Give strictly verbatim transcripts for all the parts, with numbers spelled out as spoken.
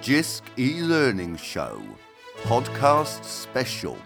J I S C e-learning show, podcast special.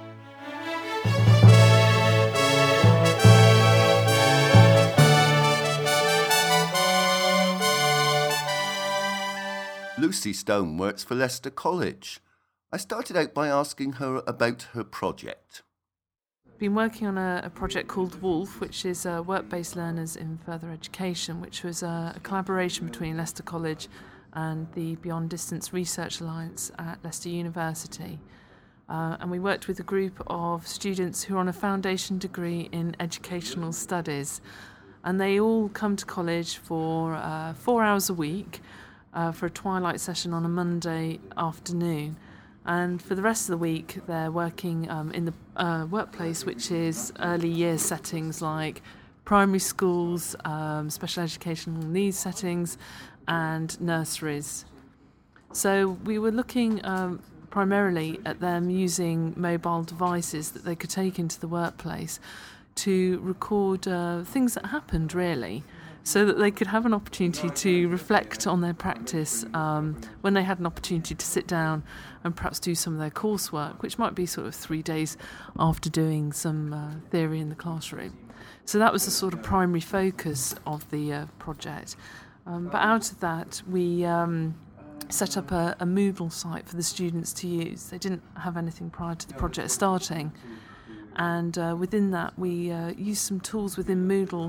Lucy Stone works for Leicester College. I started out by asking her about her project. Been working on a, a project called Wolf, which is uh, Work-Based Learners in Further Education, which was a, a collaboration between Leicester College and the Beyond Distance Research Alliance at Leicester University. Uh, and we worked with a group of students who are on a foundation degree in educational studies. And they all come to college for uh, four hours a week uh, for a twilight session on a Monday afternoon. And for the rest of the week, they're working um, in the uh, workplace, which is early years settings like primary schools, um, special educational needs settings, and nurseries. So we were looking um, primarily at them using mobile devices that they could take into the workplace to record uh, things that happened, really, so that they could have an opportunity to reflect on their practice um, when they had an opportunity to sit down and perhaps do some of their coursework, which might be sort of three days after doing some uh, theory in the classroom. So that was the sort of primary focus of the uh, project. Um, but out of that, we um, set up a, a Moodle site for the students to use. They didn't have anything prior to the project starting. And uh, within that, we uh, used some tools within Moodle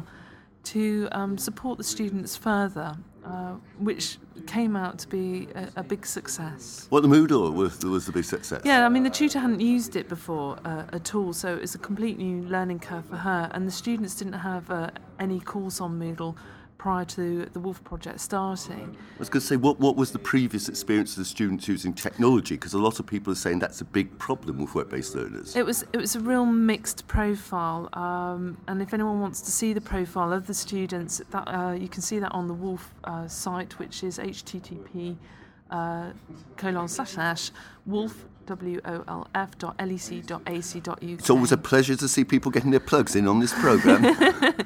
to um, support the students further, uh, which came out to be a, a big success. What, the Moodle was, was the big success? Yeah, I mean, the tutor hadn't used it before uh, at all, so it was a complete new learning curve for her, and the students didn't have uh, any course on Moodle prior to the Wolf project starting. I was going to say, what, what was the previous experience of the students using technology? Because a lot of people are saying that's a big problem with work-based learners. It was it was a real mixed profile, um, and if anyone wants to see the profile of the students, that uh, you can see that on the Wolf uh, site, which is http uh, colon slash slash wolf W O L F dot L E C dot A C dot U K. It's always a pleasure to see people getting their plugs in on this programme.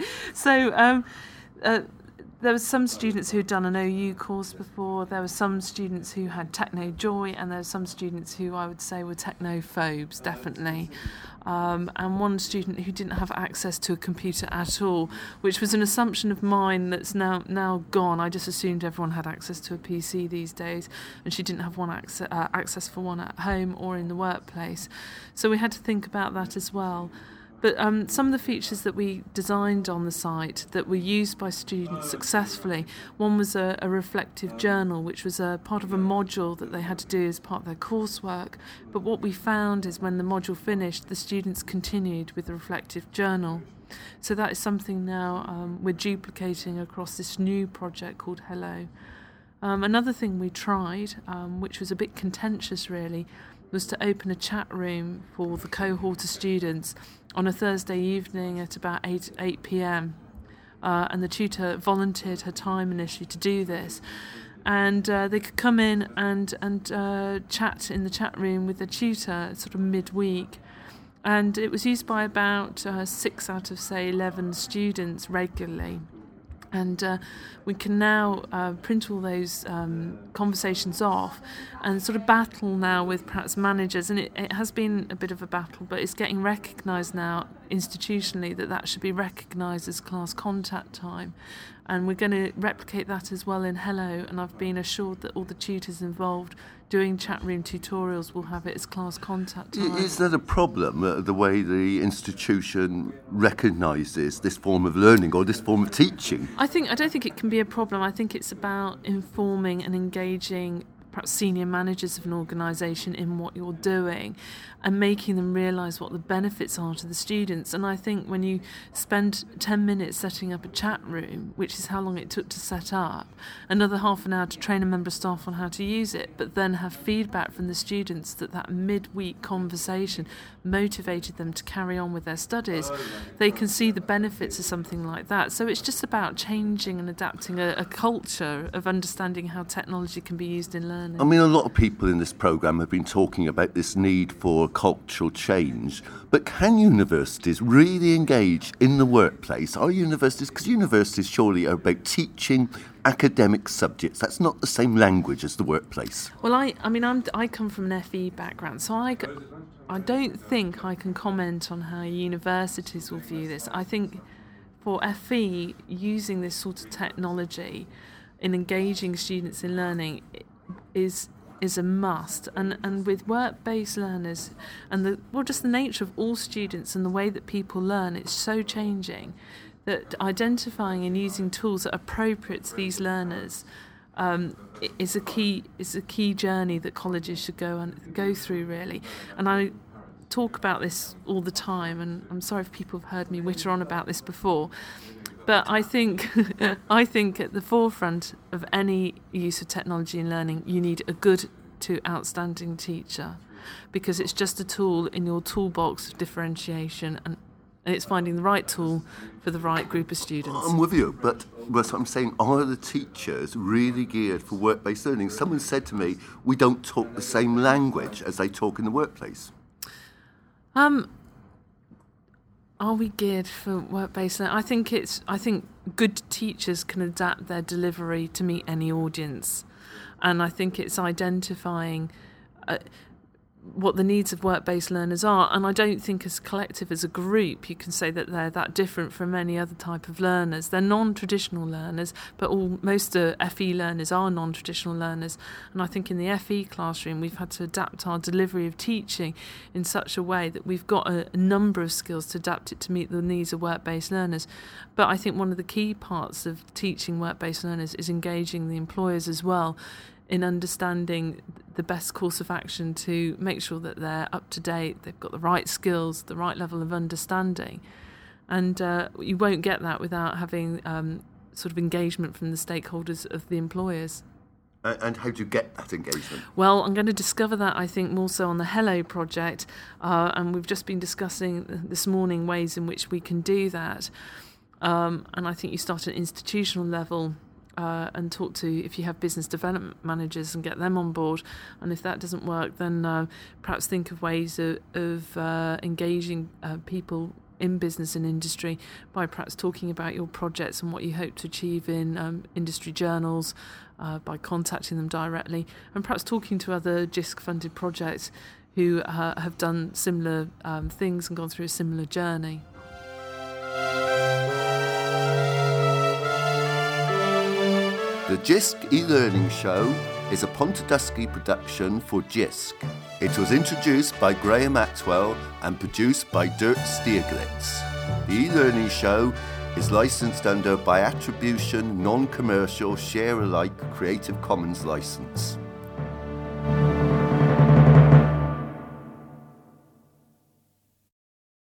so. Um, uh, There were some students who had done an O U course before, there were some students who had techno joy, and there were some students who I would say were technophobes, definitely. Um, and one student who didn't have access to a computer at all, which was an assumption of mine that's now now gone. I just assumed everyone had access to a P C these days, and she didn't have one access, uh, access for one at home or in the workplace. So we had to think about that as well. But um, some of the features that we designed on the site that were used by students successfully, one was a, a reflective journal, which was a part of a module that they had to do as part of their coursework. But what we found is when the module finished, the students continued with the reflective journal. So that is something now um, we're duplicating across this new project called Hello. Um, another thing we tried, um, which was a bit contentious really, was to open a chat room for the cohort of students on a Thursday evening at about eight p.m. Uh, and the tutor volunteered her time initially to do this. And uh, they could come in and, and uh, chat in the chat room with the tutor sort of midweek. And it was used by about uh, six out of, say, eleven students regularly. And uh, we can now uh, print all those um, conversations off and sort of battle now with perhaps managers. And it, it has been a bit of a battle, but it's getting recognised now institutionally that that should be recognised as class contact time. And we're going to replicate that as well in Hello. And I've been assured that all the tutors involved doing chat room tutorials will have it as class contact time. Is that a problem, uh, the way the institution recognises this form of learning or this form of teaching? I think I don't think it can be a problem. I think it's about informing and engaging perhaps senior managers of an organisation in what you're doing and making them realise what the benefits are to the students. And I think when you spend ten minutes setting up a chat room, which is how long it took to set up, another half an hour to train a member of staff on how to use it, but then have feedback from the students that that midweek conversation motivated them to carry on with their studies, they can see the benefits of something like that. So it's just about changing and adapting a, a culture of understanding how technology can be used in learning. learning. I mean, a lot of people in this programme have been talking about this need for cultural change, but can universities really engage in the workplace? Are universities, because universities surely are about teaching academic subjects. That's not the same language as the workplace. Well, I, I mean, I'm, I come from an F E background, so I, I don't think I can comment on how universities will view this. I think for F E, using this sort of technology in engaging students in learning is is a must, and and with work-based learners and the well just the nature of all students and the way that people learn, it's so changing that identifying and using tools that are appropriate to these learners um, is a key is a key journey that colleges should go and go through really. And I talk about this all the time, and I'm sorry if people have heard me witter on about this before. But I think I think at the forefront of any use of technology in learning, you need a good to outstanding teacher, because it's just a tool in your toolbox of differentiation, and, and it's finding the right tool for the right group of students. I'm with you, but what I'm saying, are the teachers really geared for work-based learning? Someone said to me, we don't talk the same language as they talk in the workplace. Um. Are we geared for work-based learning? I think it's. I think good teachers can adapt their delivery to meet any audience, and I think it's identifying uh, what the needs of work-based learners are. And I don't think, as a collective, as a group, you can say that they're that different from any other type of learners. They're non-traditional learners, but all most uh, F E learners are non-traditional learners. And I think in the F E classroom, we've had to adapt our delivery of teaching in such a way that we've got a, a number of skills to adapt it to meet the needs of work-based learners. But I think one of the key parts of teaching work-based learners is engaging the employers as well in understanding the best course of action to make sure that they're up to date, they've got the right skills, the right level of understanding. And uh, you won't get that without having um, sort of engagement from the stakeholders of the employers. Uh, and how do you get that engagement? Well, I'm going to discover that, I think, more so on the Hello project. Uh, and we've just been discussing this morning ways in which we can do that. Um, and I think you start at an institutional level Uh, and talk to, if you have business development managers, and get them on board. And if that doesn't work, then uh, perhaps think of ways of, of uh, engaging uh, people in business and industry by perhaps talking about your projects and what you hope to achieve in um, industry journals, uh, by contacting them directly, and perhaps talking to other J I S C-funded projects who uh, have done similar um, things and gone through a similar journey. The J I S C e-learning show is a Pontedusky production for J I S C. It was introduced by Graham Atwell and produced by Dirk Stieglitz. The e-learning show is licensed under by attribution, non-commercial, share-alike Creative Commons license.